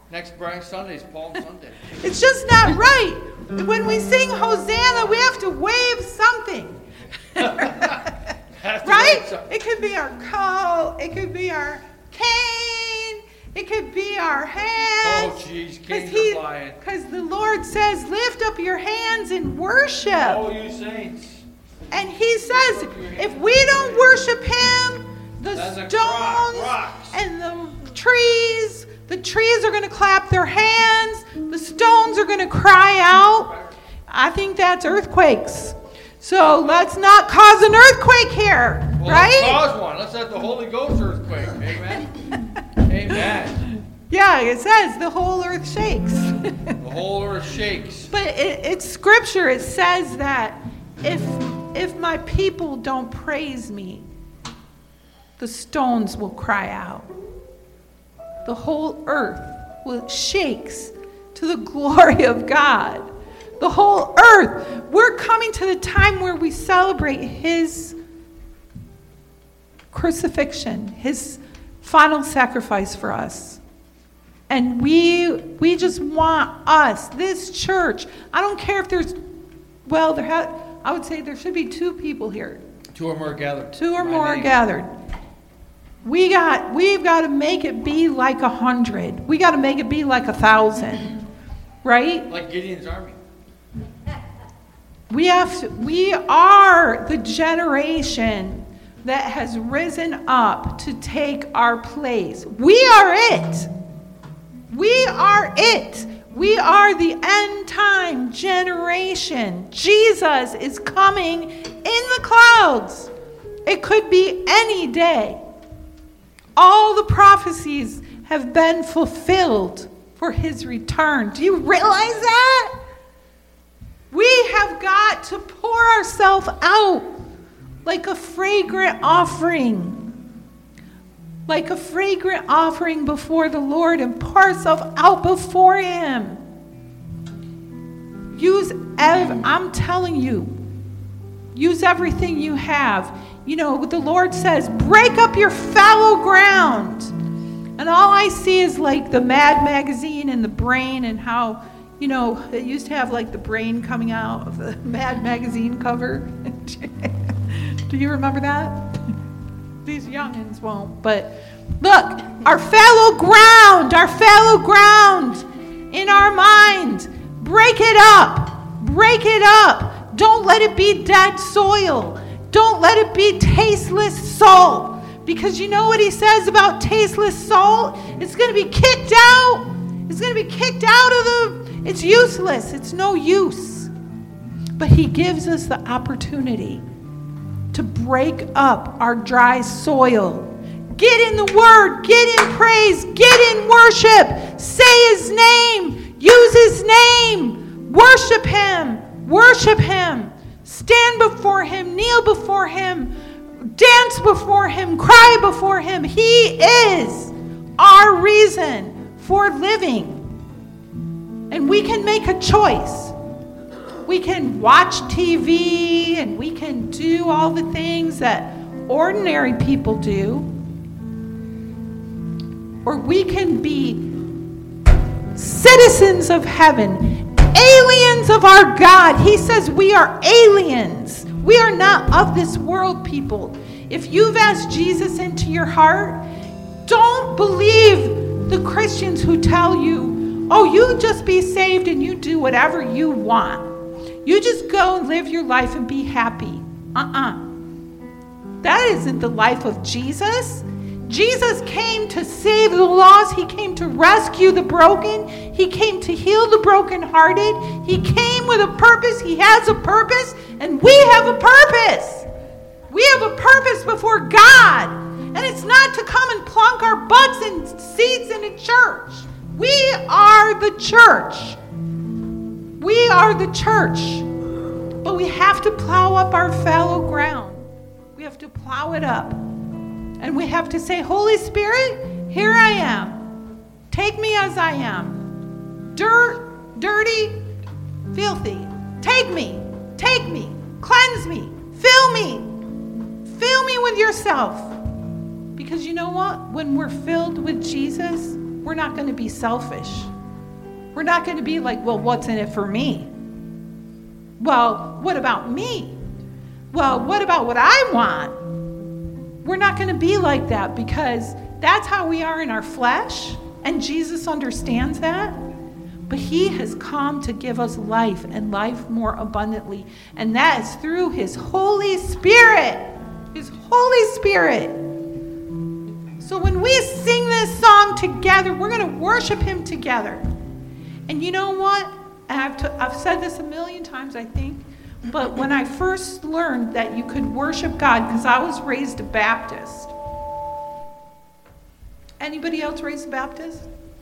Next Sunday is Palm Sunday. It's just not right. When we sing Hosanna, we have to wave something. Right? It could be our coat. It could be our cane. It could be our hands. Oh, jeez, canes are flying. Because the Lord says, lift up your hands in worship. Oh, you saints. And he says, if we don't worship him, the stones and the trees are going to clap their hands. The stones are going to cry out. I think that's earthquakes. So let's not cause an earthquake here, right? Let's cause one. Let's have the Holy Ghost earthquake. Amen. Amen. Yeah, it says the whole earth shakes. The whole earth shakes. But it's scripture. It says that if my people don't praise me, the stones will cry out. The whole earth shakes to the glory of God. The whole earth. We're coming to the time where we celebrate his crucifixion, his final sacrifice for us. And we just want us, this church. I don't care if there's, I would say there should be 2 people here. 2 or more gathered. 2 or more are gathered. We've got to make it be like 100. We got to make it be like 1,000, right? Like Gideon's army. We are the generation that has risen up to take our place. We are it. We are it. We are the end time generation. Jesus is coming in the clouds. It could be any day. All the prophecies have been fulfilled for his return. Do you realize that? We have got to pour ourselves out like a fragrant offering. Like a fragrant offering before the Lord, and pour ourselves out before him. I'm telling you, use everything you have. You know, the Lord says, break up your fallow ground. And all I see is like the Mad magazine and the brain, and how, you know, it used to have like the brain coming out of the Mad magazine cover. Do you remember that? These youngins won't. But look, our fallow ground in our mind, break it up. Break it up. Don't let it be dead soil. Don't let it be tasteless salt. Because you know what he says about tasteless salt? It's going to be kicked out. It's going to be kicked out of it's useless. It's no use. But he gives us the opportunity to break up our dry soil. Get in the word. Get in praise. Get in worship. Say his name. Use his name. Worship him. Worship him. Stand before him, kneel before him, dance before him, cry before him. He is our reason for living. And we can make a choice. We can watch TV and we can do all the things that ordinary people do. Or we can be citizens of heaven. Aliens of our God. He says we are aliens. We are not of this world, people. If you've asked Jesus into your heart, don't believe the Christians who tell you, oh, you just be saved and you do whatever you want. You just go and live your life and be happy. That isn't the life of Jesus. Jesus came to save the lost. He came to rescue the broken. He came to heal the brokenhearted. He came with a purpose. He has a purpose, and we have a purpose. We have a purpose before God, and it's not to come and plunk our butts in seats in a church. We are the church. We are the church, but we have to plow up our fallow ground. We have to plow it up. And we have to say, Holy Spirit, here I am. Take me as I am. Dirty, filthy. Take me, cleanse me, fill me with yourself. Because you know what? When we're filled with Jesus, we're not going to be selfish. We're not going to be like, well, what's in it for me? Well, what about me? Well, what about what I want? We're not going to be like that, because that's how we are in our flesh, and Jesus understands that. But he has come to give us life, and life more abundantly. And that is through his Holy Spirit. His Holy Spirit. So when we sing this song together, we're going to worship him together. And you know what? And I've said this a million times, I think. But when I first learned that you could worship God, because I was raised a Baptist. Anybody else raised a Baptist?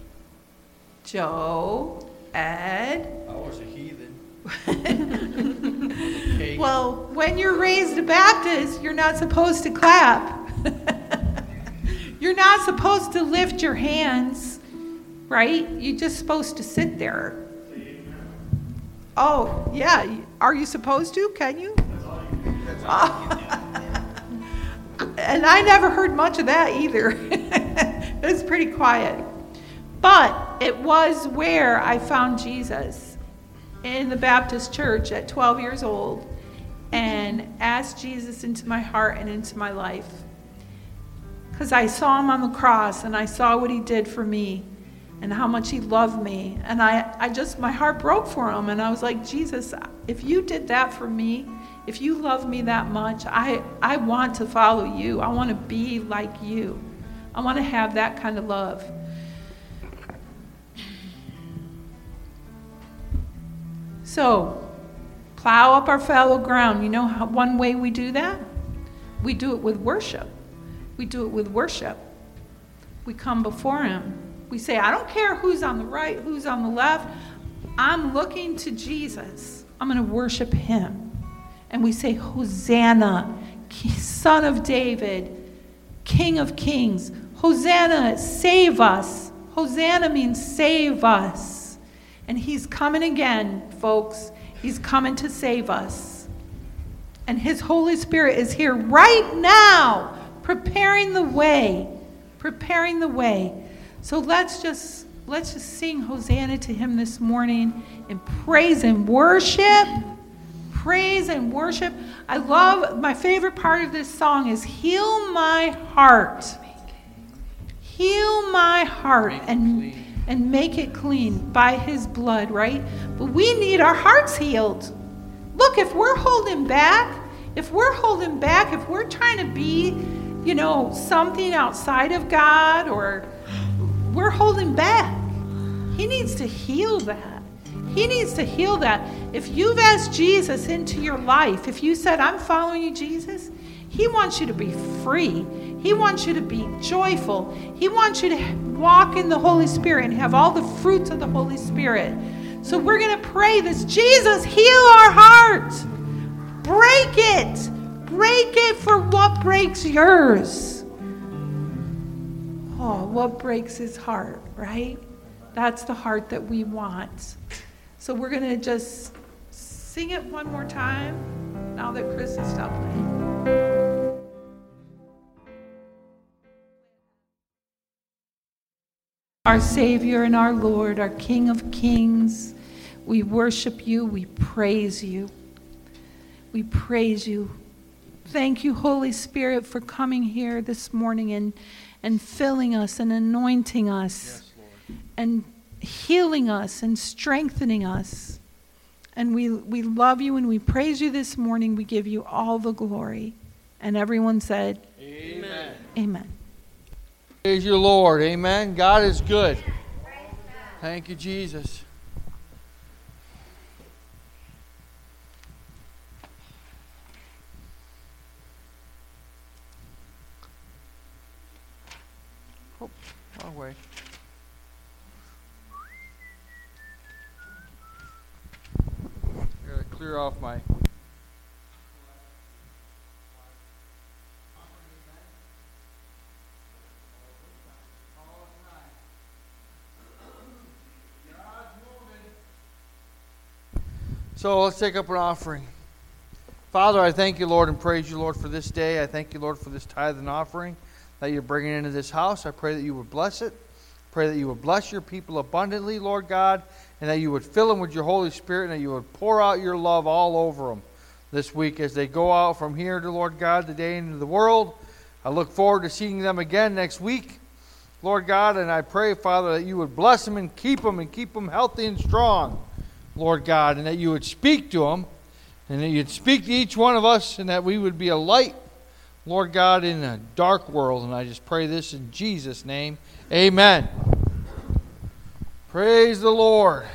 Joe, Ed. I was a heathen. Well, when you're raised a Baptist, you're not supposed to clap. You're not supposed to lift your hands, right? You're just supposed to sit there. Oh, yeah. Are you supposed to? Can you? And I never heard much of that either. It was pretty quiet. But it was where I found Jesus, in the Baptist church at 12 years old, and asked Jesus into my heart and into my life. Because I saw him on the cross, and I saw what he did for me, and how much he loved me. And I just, my heart broke for him. And I was like, Jesus, if you did that for me, if you love me that much, I want to follow you. I want to be like you. I want to have that kind of love. So, plow up our fallow ground. You know how one way we do that? We do it with worship. We do it with worship. We come before him. We say, I don't care who's on the right, who's on the left. I'm looking to Jesus. I'm going to worship him. And we say, Hosanna, Son of David, King of Kings. Hosanna, save us. Hosanna means save us. And he's coming again, folks. He's coming to save us. And his Holy Spirit is here right now, preparing the way. Preparing the way. So let's just sing Hosanna to him this morning and praise and worship. Praise and worship. I love, my favorite part of this song is heal my heart. Heal my heart and make it clean by his blood, right? But we need our hearts healed. Look, if we're holding back, if we're trying to be, something outside of God, or we're holding back, he needs to heal that. He needs to heal that. If you've asked Jesus into your life, if you said, I'm following you, Jesus, he wants you to be free. He wants you to be joyful. He wants you to walk in the Holy Spirit and have all the fruits of the Holy Spirit. So we're going to pray this. Jesus, heal our heart. Break it. Break it for what breaks yours. Oh, what breaks his heart, right? That's the heart that we want. So we're going to just sing it one more time now that Chris has stopped playing. Our Savior and our Lord, our King of Kings, we worship you, we praise you. We praise you. Thank you, Holy Spirit, for coming here this morning and filling us and anointing us. Yes, Lord. And healing us and strengthening us. And we love you and we praise you this morning. We give you all the glory. And everyone said, Amen. Amen. Praise you, Lord. Amen. God is good. Thank you, Jesus. Oh, wrong way. Gotta clear off my... So let's take up an offering. Father, I thank you, Lord, and praise you, Lord, for this day. I thank you, Lord, for this tithe and offering that you're bringing into this house. I pray that you would bless it. Pray that you would bless your people abundantly, Lord God, and that you would fill them with your Holy Spirit, and that you would pour out your love all over them this week as they go out from here to, Lord God, today into the world. I look forward to seeing them again next week, Lord God, and I pray, Father, that you would bless them and keep them healthy and strong, Lord God, and that you would speak to them, and that you'd speak to each one of us, and that we would be a light, Lord God, in a dark world. And I just pray this in Jesus' name. Amen. Praise the Lord.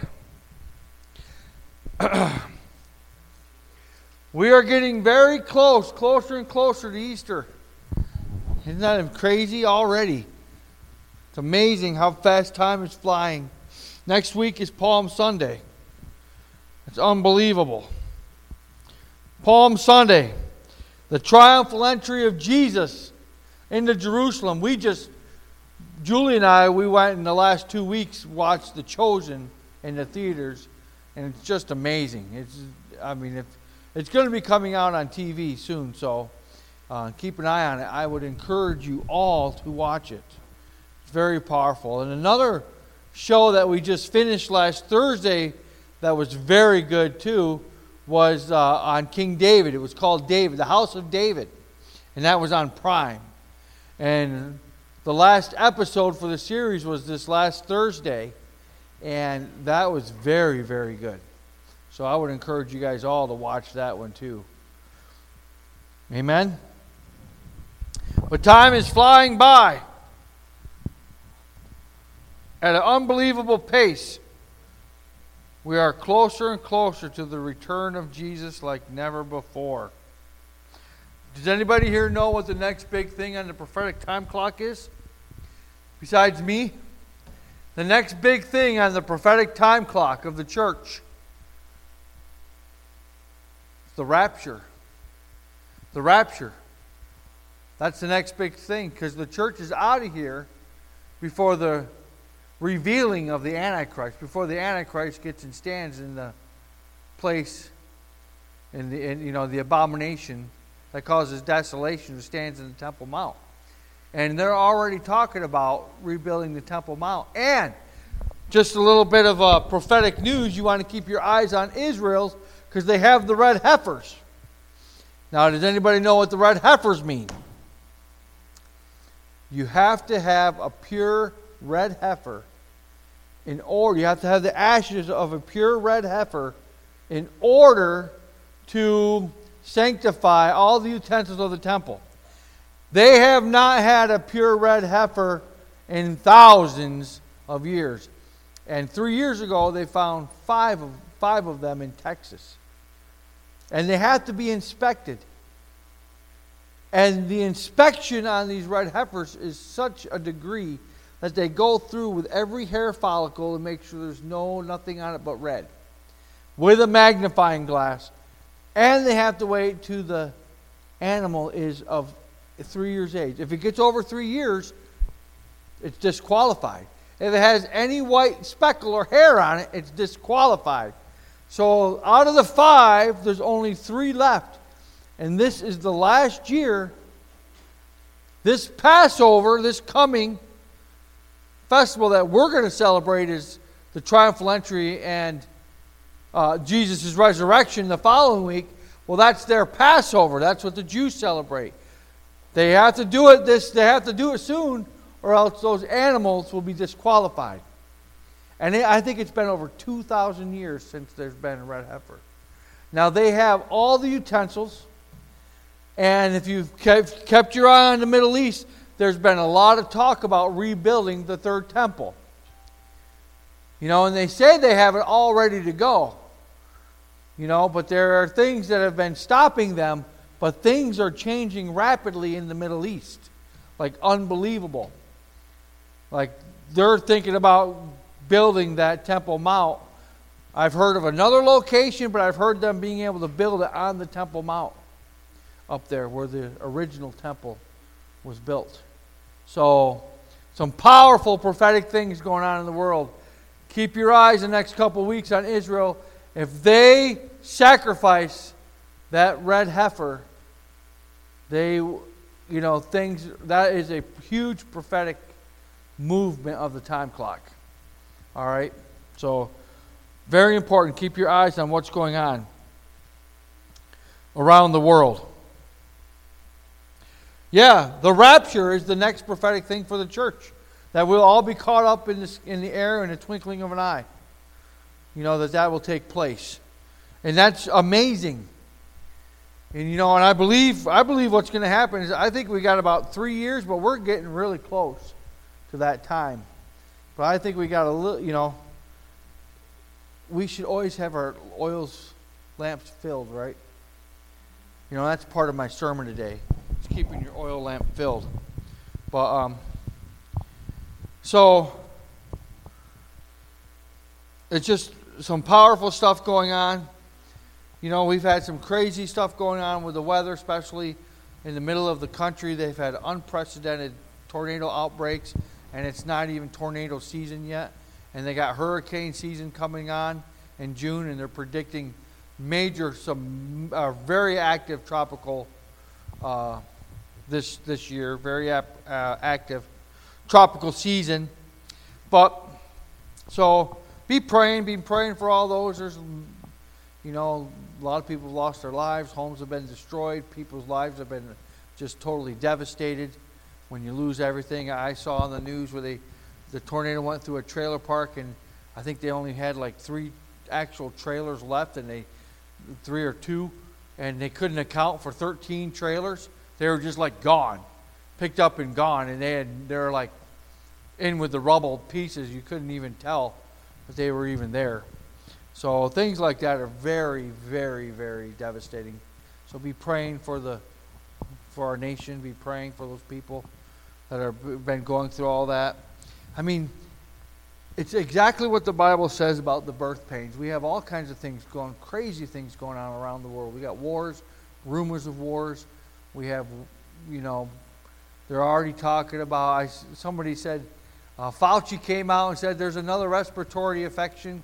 We are getting very closer and closer to Easter. Isn't that crazy already? It's amazing how fast time is flying. Next week is Palm Sunday. It's unbelievable. Palm Sunday, the triumphal entry of Jesus into Jerusalem. Julie and I, we went in the last 2 weeks, watched The Chosen in the theaters, and it's just amazing. It's going to be coming out on TV soon, so keep an eye on it. I would encourage you all to watch it. It's very powerful. And another show that we just finished last Thursday that was very good too was on King David. It was called David, the House of David, and that was on Prime. And the last episode for the series was this last Thursday, and that was very, very good. So I would encourage you guys all to watch that one too. Amen? But time is flying by at an unbelievable pace. We are closer and closer to the return of Jesus like never before. Does anybody here know what the next big thing on the prophetic time clock is? Besides me? The next big thing on the prophetic time clock of the church. The rapture. The rapture. That's the next big thing, because the church is out of here before the revealing of the Antichrist, before the Antichrist gets and stands in the place in the abomination that causes desolation, who stands in the Temple Mount. And they're already talking about rebuilding the Temple Mount. And just a little bit of prophetic news, you want to keep your eyes on Israel, because they have the red heifers. Now, does anybody know what the red heifers mean? You have to have a pure red heifer in order. You have to have the ashes of a pure red heifer in order to sanctify all the utensils of the temple. They have not had a pure red heifer in thousands of years. And 3 years ago, they found five of them in Texas. And they have to be inspected. And the inspection on these red heifers is such a degree that they go through with every hair follicle and make sure there's nothing on it but red, with a magnifying glass. And they have to wait till the animal is of 3 years age. If it gets over 3 years, it's disqualified. If it has any white speckle or hair on it, it's disqualified. So out of the 5, there's only 3 left. And this is the last year. This Passover, this coming festival that we're going to celebrate, is the triumphal entry and Jesus' resurrection the following week. Well, that's their Passover. That's what the Jews celebrate. They have to do it They have to do it soon, or else those animals will be disqualified. And I think it's been over 2,000 years since there's been a red heifer. Now they have all the utensils, and if you've kept your eye on the Middle East, there's been a lot of talk about rebuilding the third temple. And they say they have it all ready to go. But there are things that have been stopping them, but things are changing rapidly in the Middle East. Like unbelievable. Like they're thinking about building that Temple Mount. I've heard of another location, but I've heard them being able to build it on the Temple Mount up there where the original temple was built. So, some powerful prophetic things going on in the world. Keep your eyes the next couple of weeks on Israel. If they sacrifice that red heifer, that is a huge prophetic movement of the time clock. All right? So, very important. Keep your eyes on what's going on around the world. Yeah, the rapture is the next prophetic thing for the church. That we'll all be caught up in the air in a twinkling of an eye. You know, that will take place. And that's amazing. And you know, and I believe what's going to happen is I think we got about 3 years, but we're getting really close to that time. But I think we got a little, you know, we should always have our lamps filled, right? You know, that's part of my sermon today. It's keeping your oil lamp filled. But so it's just some powerful stuff going on. You know, we've had some crazy stuff going on with the weather, especially in the middle of the country. They've had unprecedented tornado outbreaks, and it's not even tornado season yet. And they got hurricane season coming on in June, and they're predicting some very active tropical this year, very active tropical season. But so be praying for all those. There's, you know, a lot of people have lost their lives. Homes have been destroyed. People's lives have been just totally devastated when you lose everything. I saw on the news where the tornado went through a trailer park, and I think they only had like 3 actual trailers left, and 3 or 2, and they couldn't account for 13 trailers. They were just like gone, picked up and gone, and they were like in with the rubble pieces. You couldn't even tell that they were even there. So things like that are very, very, very devastating. So be praying for our nation. Be praying for those people that have been going through all that. I mean, it's exactly what the Bible says about the birth pains. We have all kinds of things crazy things going on around the world. We got wars, rumors of wars. We have, you know, they're already talking about, somebody said, Fauci came out and said there's another respiratory infection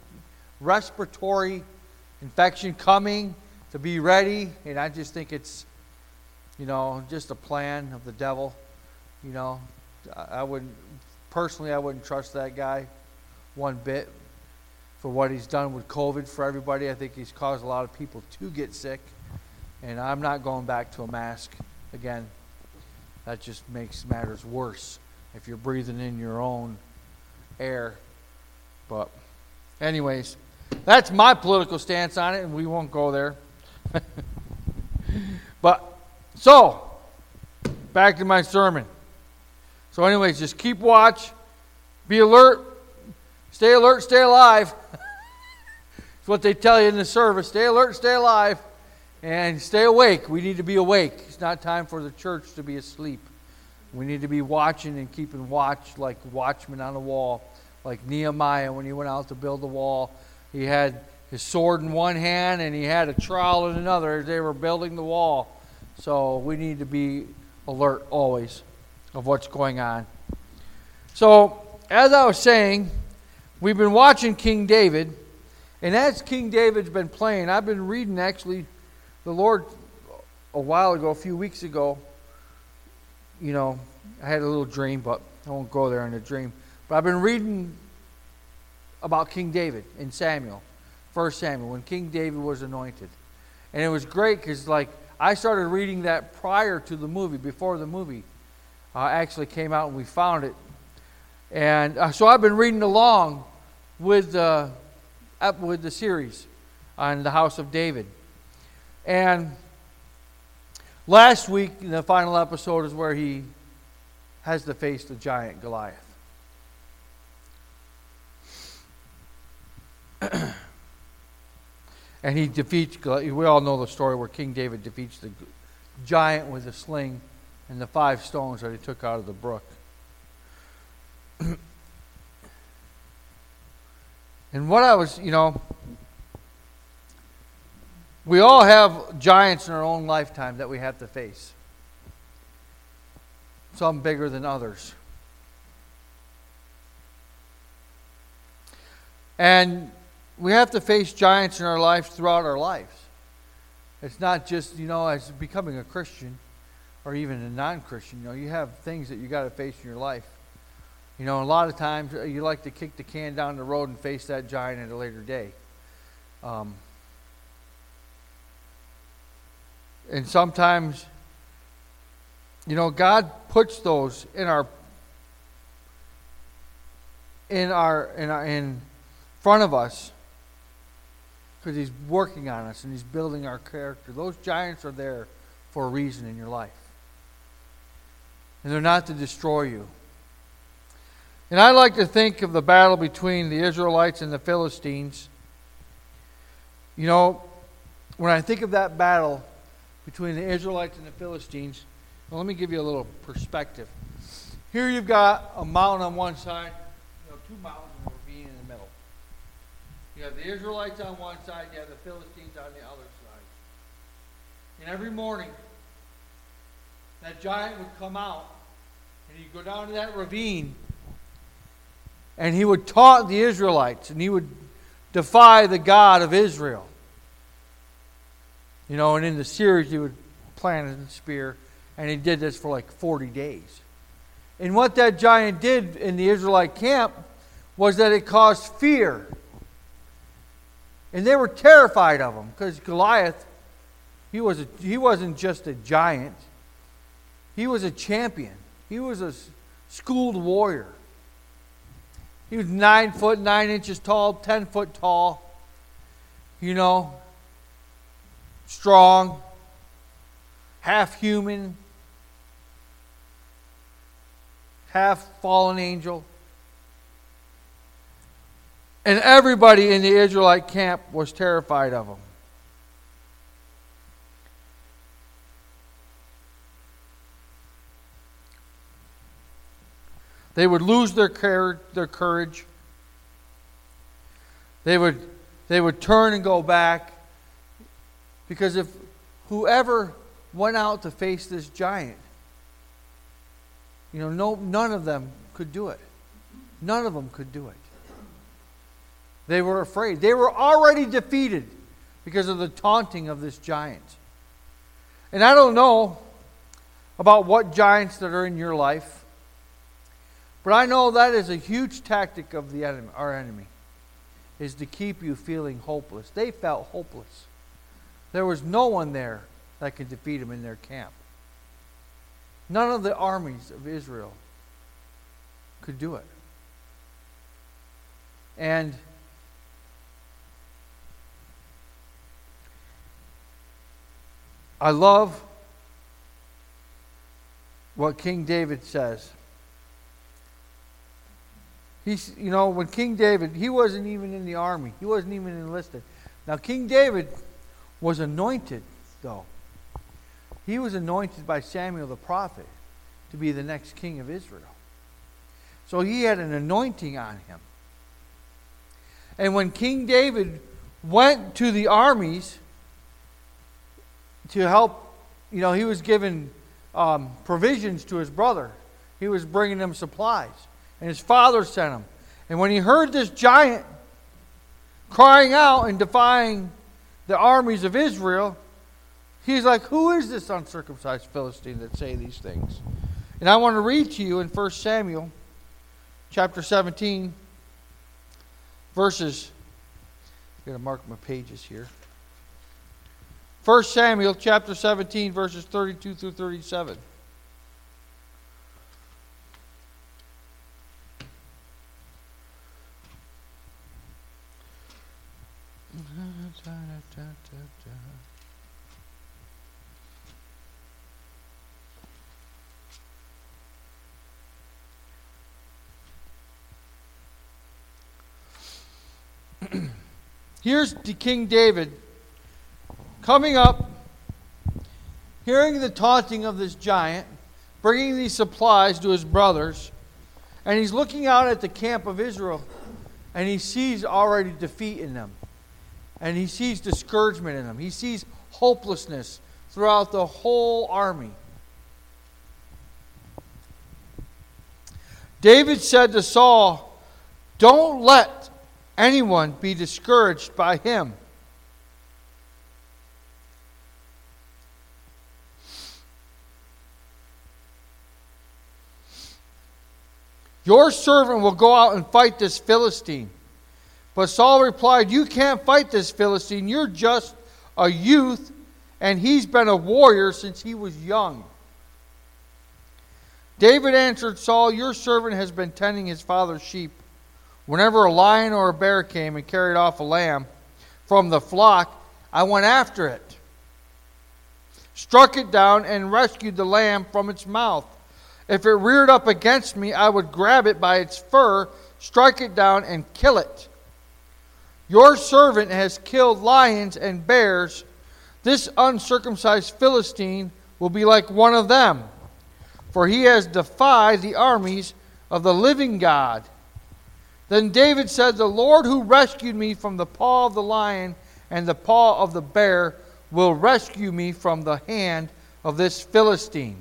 coming, to be ready. And I just think it's, you know, just a plan of the devil. You know, I wouldn't trust that guy one bit for what he's done with COVID for everybody. I think he's caused a lot of people to get sick. And I'm not going back to a mask again. That just makes matters worse if you're breathing in your own air. But anyways, that's my political stance on it, and we won't go there. But so back to my sermon. So anyways, just keep watch, be alert, stay alive. It's what they tell you in the service. Stay alert, stay alive. And stay awake. We need to be awake. It's not time for the church to be asleep. We need to be watching and keeping watch like watchmen on the wall. Like Nehemiah, when he went out to build the wall, he had his sword in one hand and he had a trowel in another as they were building the wall. So we need to be alert always of what's going on. So, as I was saying, we've been watching King David. And as King David's been playing, I've been reading actually the Lord a while ago, a few weeks ago. You know, I had a little dream, but I won't go there in the dream. But I've been reading about King David in Samuel, 1 Samuel, when King David was anointed. And it was great because, like, I started reading that prior to the movie, before the movie actually came out and we found it. And so I've been reading along with the series on the House of David. And last week, the final episode is where he has to face the giant Goliath. And he defeats, we all know the story where King David defeats the giant with a sling and the 5 stones that he took out of the brook. And what I was, you know, we all have giants in our own lifetime that we have to face. Some bigger than others. And we have to face giants in our lives throughout our lives. It's not just, you know, as becoming a Christian or even a non-Christian. You know, you have things that you got to face in your life. You know, a lot of times you like to kick the can down the road and face that giant at a later day. And sometimes, you know, God puts those in front of us because He's working on us and He's building our character. Those giants are there for a reason in your life. And they're not to destroy you. And I like to think of the battle between the Israelites and the Philistines. You know, when I think of that battle between the Israelites and the Philistines, well, let me give you a little perspective. Here you've got a mountain on one side, two mountains and a ravine in the middle. You have the Israelites on one side, you have the Philistines on the other side. And every morning, that giant would come out, and he'd go down to that ravine, and he would taunt the Israelites, and he would defy the God of Israel. You know, and in the series, he would plant a spear, and he did this for like 40 days. And what that giant did in the Israelite camp was that it caused fear. And they were terrified of him, because Goliath, he wasn't just a giant. He was a champion. He was a schooled warrior. He was 9 foot 9 inches tall, 10 foot tall. You know, strong, half human, half fallen angel. And everybody in the Israelite camp was terrified of him. They would lose their courage. They would turn and go back. Because if whoever went out to face this giant, you know, none of them could do it. None of them could do it. They were afraid. They were already defeated because of the taunting of this giant. And I don't know about what giants that are in your life, but I know that is a huge tactic of the enemy, our enemy, is to keep you feeling hopeless. They felt hopeless. There was no one there that could defeat them in their camp. None of the armies of Israel could do it. And I love what King David says. When King David, he wasn't even in the army. He wasn't even enlisted. Now, King David was anointed, though. He was anointed by Samuel the prophet to be the next king of Israel. So he had an anointing on him. And when King David went to the armies to help, he was giving provisions to his brother. He was bringing them supplies. And his father sent him. And when he heard this giant crying out and defying the armies of Israel, he's like, who is this uncircumcised Philistine that say these things? And I want to read to you in 1 Samuel chapter 17, verses, I'm going to mark my pages here. 1 Samuel chapter 17, verses 32 through 37. Here's King David coming up, hearing the taunting of this giant, bringing these supplies to his brothers, and he's looking out at the camp of Israel, and he sees already defeat in them. And he sees discouragement in them. He sees hopelessness throughout the whole army. David said to Saul, "Don't let anyone be discouraged by him." Your servant will go out and fight this Philistine. But Saul replied, you can't fight this Philistine. You're just a youth, and he's been a warrior since he was young. David answered Saul, your servant has been tending his father's sheep. Whenever a lion or a bear came and carried off a lamb from the flock, I went after it, struck it down, and rescued the lamb from its mouth. If it reared up against me, I would grab it by its fur, strike it down, and kill it. Your servant has killed lions and bears. This uncircumcised Philistine will be like one of them, for he has defied the armies of the living God. Then David said, the Lord who rescued me from the paw of the lion and the paw of the bear will rescue me from the hand of this Philistine.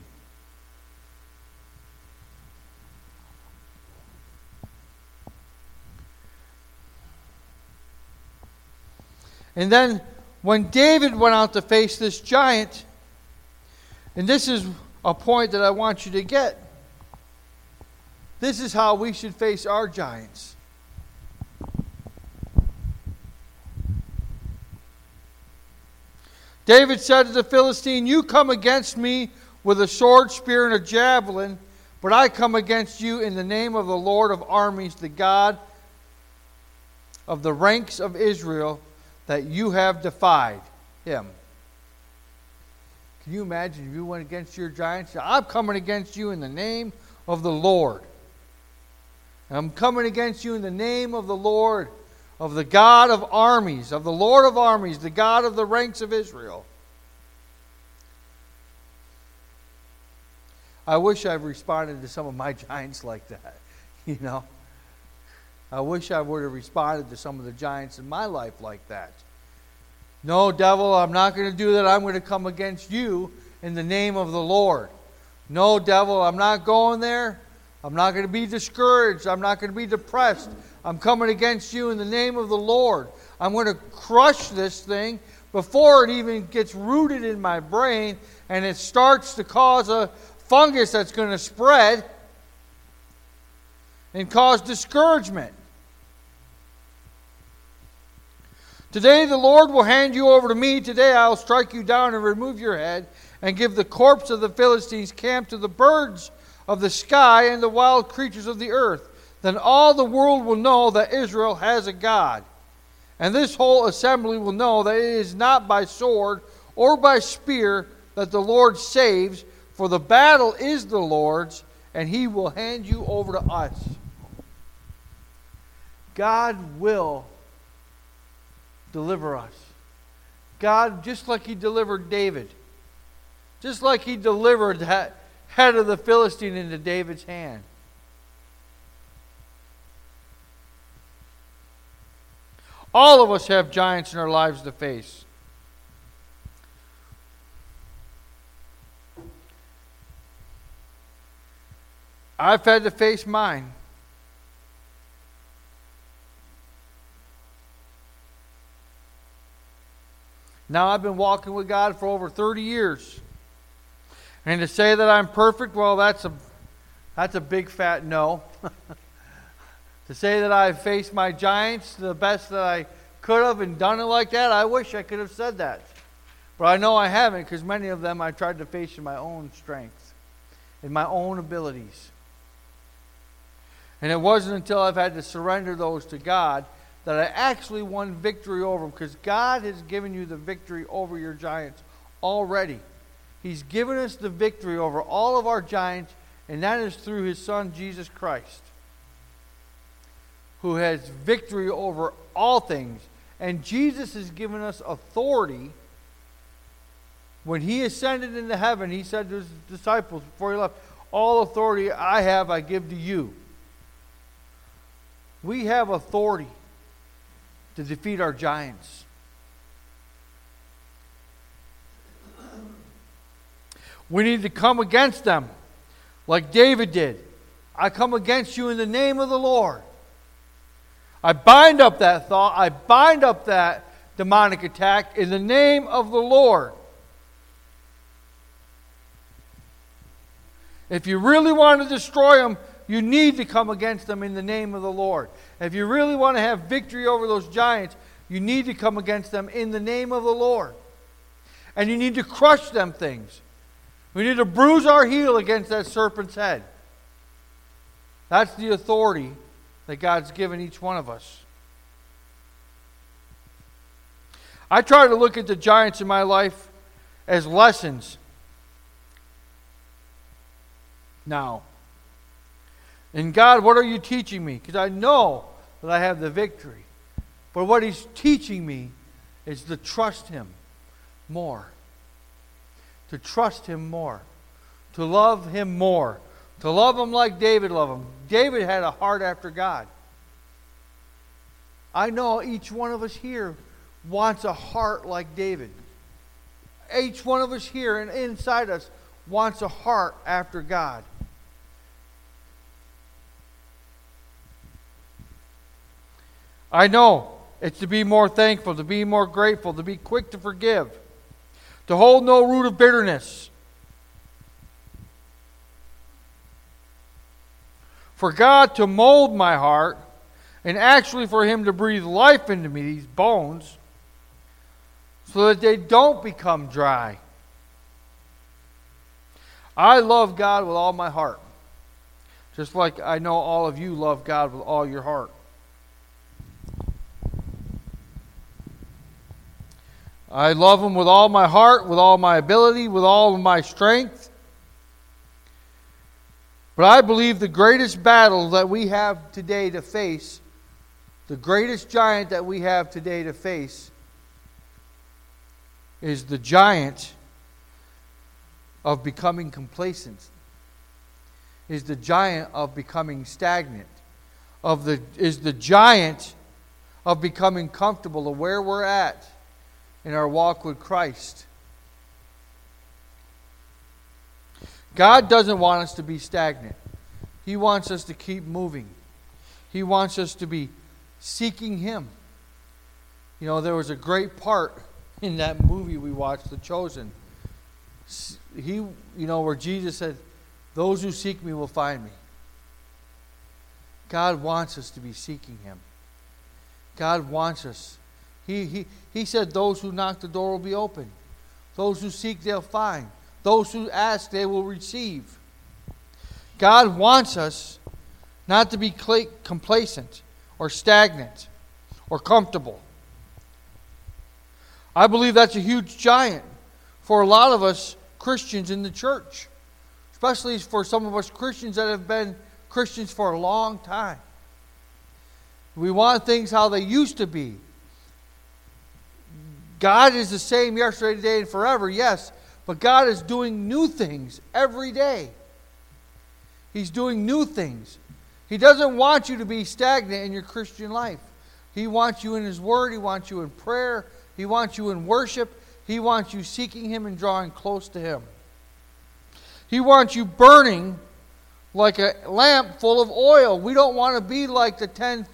And then when David went out to face this giant, and this is a point that I want you to get, this is how we should face our giants. David said to the Philistine, you come against me with a sword, spear, and a javelin, but I come against you in the name of the Lord of armies, the God of the ranks of Israel, that you have defied him. Can you imagine if you went against your giants? I'm coming against you in the name of the Lord. I'm coming against you in the name of the Lord, of the God of armies, of the Lord of armies, the God of the ranks of Israel. I wish I'd responded to some of my giants like that, you know. I wish I would have responded to some of the giants in my life like that. No, devil, I'm not going to do that. I'm going to come against you in the name of the Lord. No, devil, I'm not going there. I'm not going to be discouraged. I'm not going to be depressed. I'm coming against you in the name of the Lord. I'm going to crush this thing before it even gets rooted in my brain and it starts to cause a fungus that's going to spread and cause discouragement. Today the Lord will hand you over to me. Today I will strike you down and remove your head and give the corpse of the Philistines' camp to the birds of the sky and the wild creatures of the earth. Then all the world will know that Israel has a God. And this whole assembly will know that it is not by sword or by spear that the Lord saves, for the battle is the Lord's, and he will hand you over to us. God will deliver us. God, just like he delivered David, just like he delivered that head of the Philistine into David's hand. All of us have giants in our lives to face. I've had to face mine. Now I've been walking with God for over 30 years. And to say that I'm perfect, well, that's a big fat no. To say that I've faced my giants the best that I could have and done it like that, I wish I could have said that. But I know I haven't, because many of them I tried to face in my own strength, in my own abilities. And it wasn't until I've had to surrender those to God that I actually won victory over them, because God has given you the victory over your giants already. He's given us the victory over all of our giants, and that is through his Son, Jesus Christ, who has victory over all things. And Jesus has given us authority. When he ascended into heaven, he said to his disciples before he left, all authority I have, I give to you. We have authority to defeat our giants. We need to come against them like David did. I come against you in the name of the Lord. I bind up that thought. I bind up that demonic attack in the name of the Lord. If you really want to destroy them, you need to come against them in the name of the Lord. If you really want to have victory over those giants, you need to come against them in the name of the Lord. And you need to crush them things. We need to bruise our heel against that serpent's head. That's the authority that God's given each one of us. I try to look at the giants in my life as lessons. Now, and God, what are you teaching me? Because I know that I have the victory. But what He's teaching me is to trust Him more. To trust Him more. To love Him more. To love Him like David loved Him. David had a heart after God. I know each one of us here wants a heart like David. Each one of us here and inside us wants a heart after God. I know it's to be more thankful, to be more grateful, to be quick to forgive, to hold no root of bitterness. For God to mold my heart, and actually for Him to breathe life into me, these bones, so that they don't become dry. I love God with all my heart. Just like I know all of you love God with all your heart. I love Him with all my heart, with all my ability, with all of my strength. But I believe the greatest battle that we have today to face, the greatest giant that we have today to face, is the giant of becoming complacent, is the giant of becoming stagnant, is the giant of becoming comfortable of where we're at in our walk with Christ. God doesn't want us to be stagnant. He wants us to keep moving. He wants us to be seeking Him. You know, there was a great part in that movie we watched, The Chosen. Where Jesus said, "Those who seek me will find me." God wants us to be seeking Him. God wants us. He said, "Those who knock, the door will be open. Those who seek, they'll find. Those who ask, they will receive." God wants us not to be complacent or stagnant or comfortable. I believe that's a huge giant for a lot of us Christians in the church, especially for some of us Christians that have been Christians for a long time. We want things how they used to be. God is the same yesterday, today, and forever, yes, but God is doing new things every day. He's doing new things. He doesn't want you to be stagnant in your Christian life. He wants you in His Word. He wants you in prayer. He wants you in worship. He wants you seeking Him and drawing close to Him. He wants you burning like a lamp full of oil. We don't want to be like the 10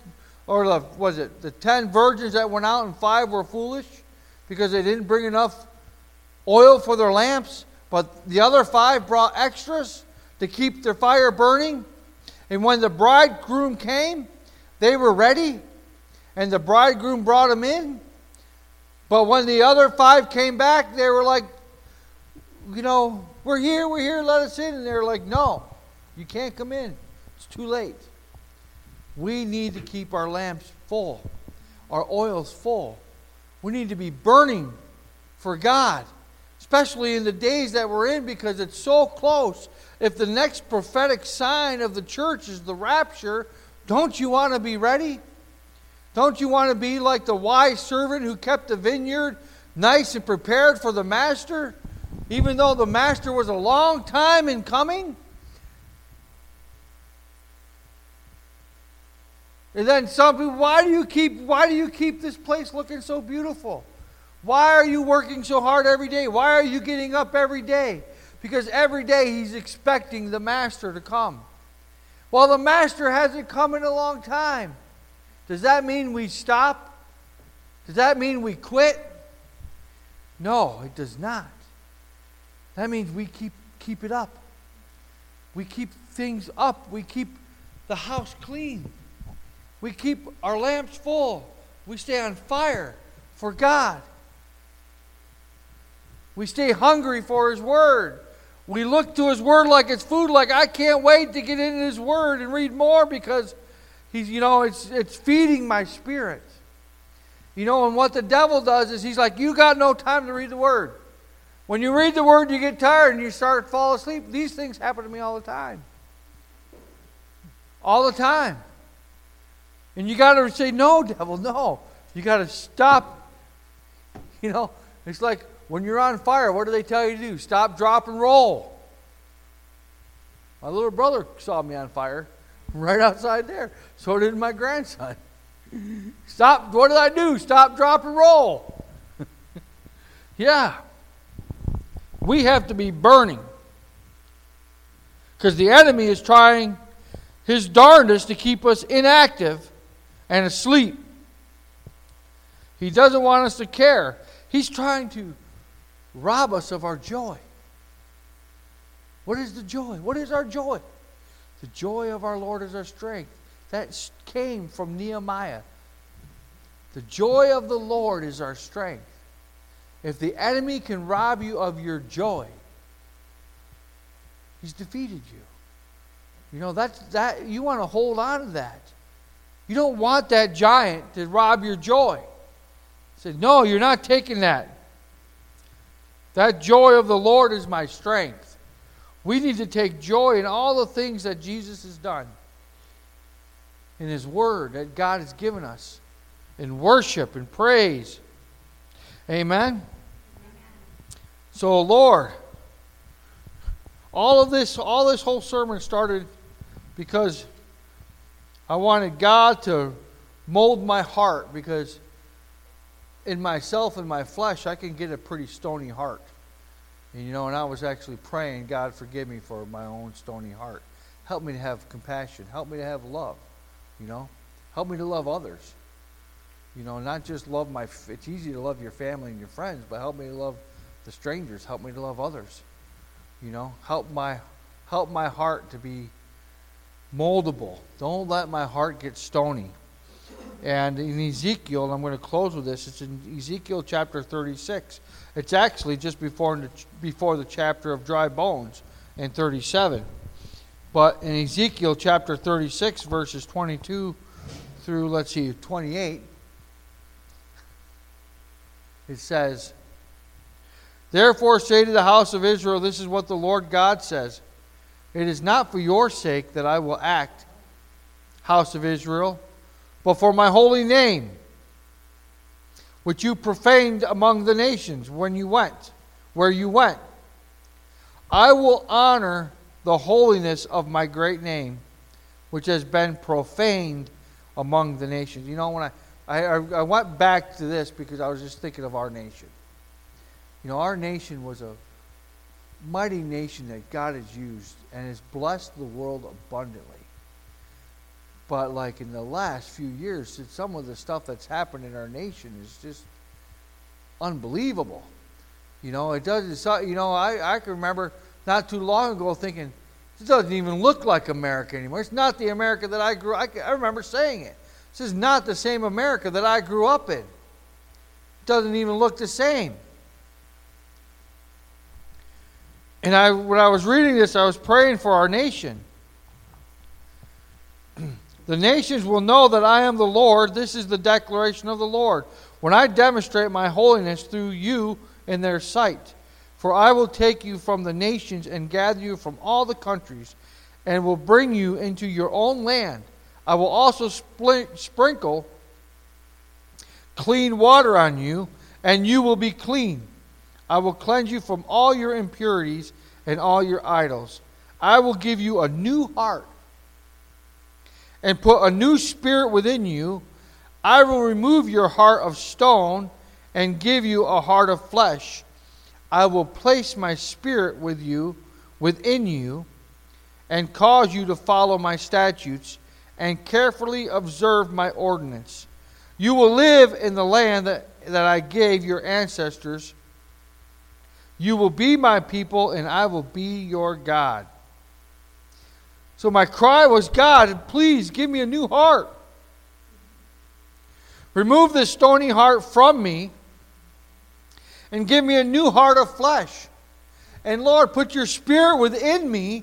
virgins that went out and 5 were foolish because they didn't bring enough oil for their lamps, but the other 5 brought extras to keep their fire burning. And when the bridegroom came, they were ready, and the bridegroom brought them in. But when the other 5 came back, they were like, we're here, let us in. And they were like, no, you can't come in. It's too late. We need to keep our lamps full, our oils full. We need to be burning for God, especially in the days that we're in, because it's so close. If the next prophetic sign of the church is the rapture, don't you want to be ready? Don't you want to be like the wise servant who kept the vineyard nice and prepared for the master, even though the master was a long time in coming? And then some people, why do you keep this place looking so beautiful? Why are you working so hard every day? Why are you getting up every day? Because every day He's expecting the master to come. Well, the master hasn't come in a long time. Does that mean we stop? Does that mean we quit? No, it does not. That means we keep it up. We keep things up. We keep the house clean. We keep our lamps full. We stay on fire for God. We stay hungry for His Word. We look to His Word like it's food, like I can't wait to get into His Word and read more because it's feeding my spirit. And what the devil does is he's like, you got no time to read the Word. When you read the Word, you get tired and you start to fall asleep. These things happen to me all the time. All the time. And you got to say, no, devil, no. You got to stop. It's like when you're on fire, what do they tell you to do? Stop, drop, and roll. My little brother saw me on fire right outside there. So did my grandson. Stop, what did I do? Stop, drop, and roll. Yeah. We have to be burning. Because the enemy is trying his darndest to keep us inactive and asleep. He doesn't want us to care. He's trying to rob us of our joy. What is the joy? What is our joy? The joy of our Lord is our strength. That came from Nehemiah. The joy of the Lord is our strength. If the enemy can rob you of your joy, he's defeated you. That you want to hold on to that. You don't want that giant to rob your joy. He said, no, you're not taking that. That joy of the Lord is my strength. We need to take joy in all the things that Jesus has done. In His Word that God has given us. In worship and praise. Amen? So, Lord, all this whole sermon started because I wanted God to mold my heart, because in myself and my flesh I can get a pretty stony heart. And I was actually praying, God, forgive me for my own stony heart. Help me to have compassion. Help me to have love. Help me to love others. Not just love it's easy to love your family and your friends, but help me to love the strangers. Help me to love others. Help my heart to be moldable. Don't let my heart get stony. And in Ezekiel, and I'm going to close with this, it's in Ezekiel chapter 36. It's actually just before the chapter of dry bones in 37. But in Ezekiel chapter 36, verses 22 through, 28, it says, therefore say to the house of Israel, this is what the Lord God says. It is not for your sake that I will act, house of Israel, but for my holy name, which you profaned among the nations where you went. I will honor the holiness of my great name, which has been profaned among the nations. When I went back to this because I was just thinking of our nation. Our nation was a mighty nation that God has used and has blessed the world abundantly. But in the last few years, some of the stuff that's happened in our nation is just unbelievable. It does. I can remember not too long ago thinking, this doesn't even look like America anymore. It's not the America that I grew up. I remember saying it. This is not the same America that I grew up in. It doesn't even look the same. And when I was reading this, I was praying for our nation. The nations will know that I am the Lord. This is the declaration of the Lord. When I demonstrate my holiness through you in their sight. For I will take you from the nations and gather you from all the countries and will bring you into your own land. I will also sprinkle clean water on you, and you will be clean. I will cleanse you from all your impurities and all your idols. I will give you a new heart and put a new spirit within you. I will remove your heart of stone and give you a heart of flesh. I will place my spirit within you, and cause you to follow my statutes and carefully observe my ordinance. You will live in the land that I gave your ancestors. You will be my people, and I will be your God. So my cry was, God, please give me a new heart. Remove this stony heart from me and give me a new heart of flesh. And Lord, put your Spirit within me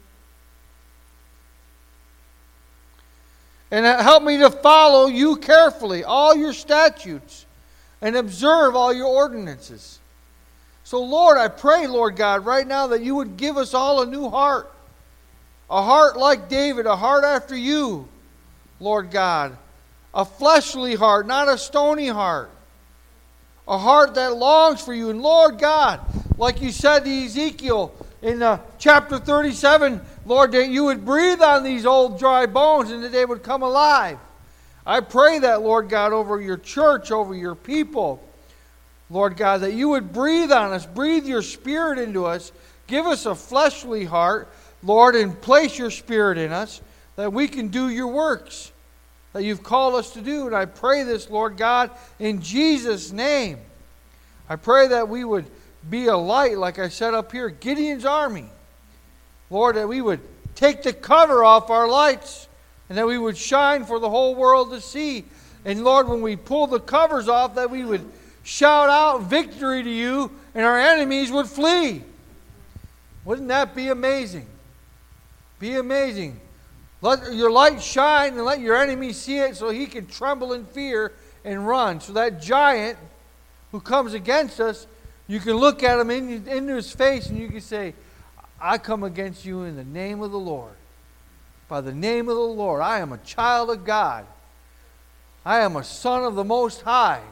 and help me to follow you carefully, all your statutes, and observe all your ordinances. So Lord, I pray, Lord God, right now that you would give us all a new heart. A heart like David, a heart after you, Lord God. A fleshly heart, not a stony heart. A heart that longs for you. And Lord God, like you said to Ezekiel in chapter 37, Lord, that you would breathe on these old dry bones and that they would come alive. I pray that, Lord God, over your church, over your people, Lord God, that you would breathe on us, breathe your Spirit into us, give us a fleshly heart, Lord, and place your Spirit in us that we can do your works that you've called us to do. And I pray this, Lord God, in Jesus' name. I pray that we would be a light, like I said up here, Gideon's army. Lord, that we would take the cover off our lights and that we would shine for the whole world to see. And Lord, when we pull the covers off, that we would shout out victory to you and our enemies would flee. Wouldn't that be amazing? Be amazing. Let your light shine and let your enemy see it so he can tremble in fear and run. So that giant who comes against us, you can look at him into his face and you can say, I come against you in the name of the Lord. By the name of the Lord, I am a child of God. I am a son of the Most High.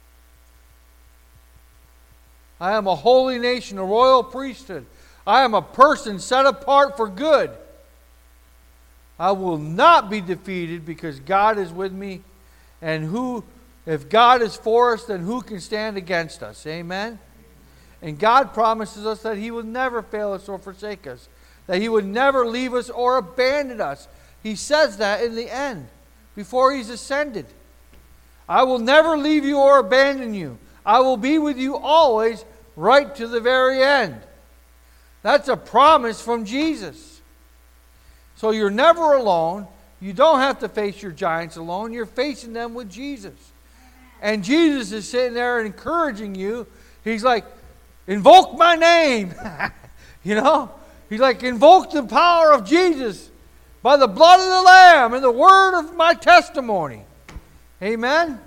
I am a holy nation, a royal priesthood. I am a person set apart for good. I will not be defeated because God is with me. And if God is for us, then who can stand against us? Amen? And God promises us that He will never fail us or forsake us. That He would never leave us or abandon us. He says that in the end, before He's ascended. I will never leave you or abandon you. I will be with you always, right to the very end. That's a promise from Jesus. So you're never alone. You don't have to face your giants alone. You're facing them with Jesus. And Jesus is sitting there encouraging you. He's like, invoke my name. You know? He's like, invoke the power of Jesus by the blood of the Lamb and the word of my testimony. Amen? Amen.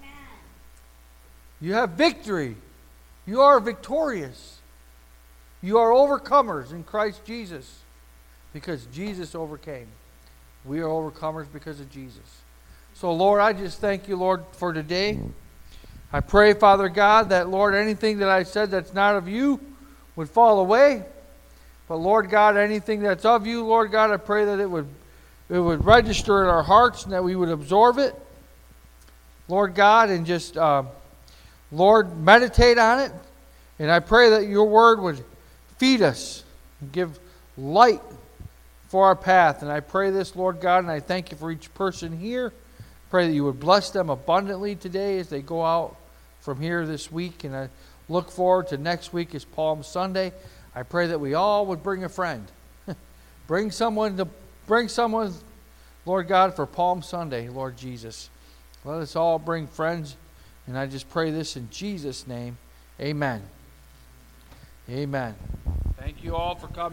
You have victory. You are victorious. You are overcomers in Christ Jesus because Jesus overcame. We are overcomers because of Jesus. So, Lord, I just thank you, Lord, for today. I pray, Father God, that, Lord, anything that I said that's not of you would fall away. But, Lord God, anything that's of you, Lord God, I pray that it would register in our hearts and that we would absorb it. Lord God, and just, Lord, meditate on it. And I pray that your word would feed us and give light for our path. And I pray this, Lord God, and I thank you for each person here. Pray that you would bless them abundantly today as they go out from here this week. And I look forward to next week is Palm Sunday. I pray that we all would bring a friend. bring someone, Lord God, for Palm Sunday, Lord Jesus. Let us all bring friends. And I just pray this in Jesus' name. Amen. Amen. Thank you all for coming.